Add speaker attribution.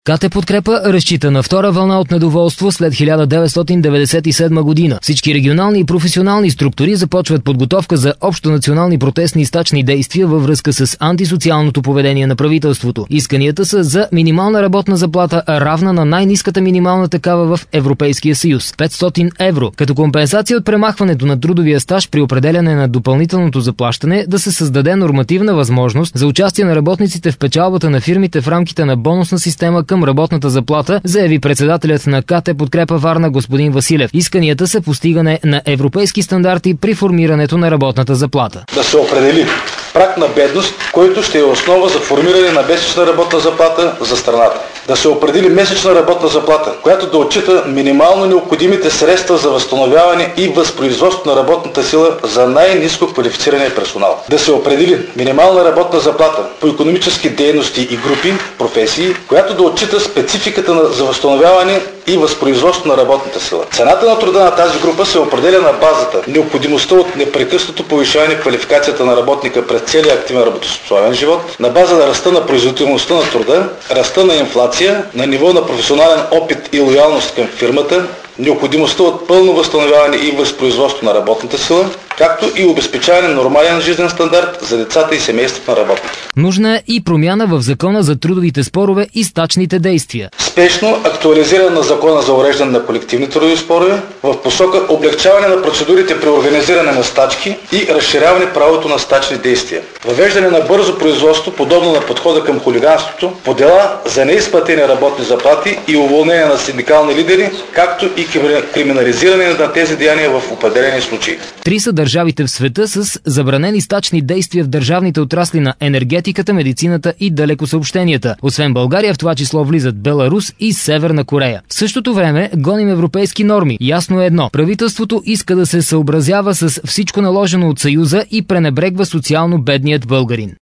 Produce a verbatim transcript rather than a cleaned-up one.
Speaker 1: КТ Подкрепа разчита на втора вълна от недоволство след хиляда деветстотин деветдесет и седма година. Всички регионални и професионални структури започват подготовка за общонационални протестни и стачни действия във връзка с антисоциалното поведение на правителството. Исканията са за минимална работна заплата, равна на най-ниската минимална такава в Европейския съюз – петстотин евро, като компенсация от премахването на трудовия стаж при определяне на допълнителното заплащане, да се създаде нормативна възможност за участие на работниците в печалбата на фирмите в рамките на бонусна система към работната заплата, заяви председателят на КТ Подкрепа Варна господин Василев. Исканията са постигане на европейски стандарти при формирането на работната заплата.
Speaker 2: Да се определи праг на бедност, който ще е основа за формиране на месечна работна заплата за страната. Да се определи месечна работна заплата, която да отчита минимално необходимите средства за възстановяване и възпроизводство на работната сила за най-ниско квалифицирания персонал. Да се определи минимална работна заплата по икономически дейности и групи, професии, която да отчита спецификата на, за възстановяване и възпроизводство на работната сила. Цената на труда на тази група се определя на базата необходимостта от непрекъснато повишаване квалификацията на работника през целия активен работоспособен живот, на база на ръста на производителността на труда, ръста на инфлация, на ниво на професионален опит и лоялност към фирмата, необходимостта от пълно възстановяване и възпроизводство на работната сила, както и обезпечаване на нормален жизнен стандарт за децата и семейството на работника.
Speaker 1: Нужна е и промяна в закона за трудовите спорове и стачните действия.
Speaker 2: Спешно актуализиране на закона за уреждане на колективни трудови спорове в посока облегчаване на процедурите при организиране на стачки и разширяване правото на стачни действия. Въвеждане на бързо производство, подобно на подхода към хулиганството, по дела за неизплатени работни заплати и уволнение на синдикални лидери, както и криминализиране на тези деяния в определени случаи.
Speaker 1: Три са държавите в света с забранени стачни действия в държавните отрасли на енергетиката, медицината и далекосъобщенията. Освен България, в това число влизат Беларус и Северна Корея. В същото време гоним европейски норми. Ясно е едно. Правителството иска да се съобразява с всичко наложено от Съюза и пренебрегва социално бедният българин.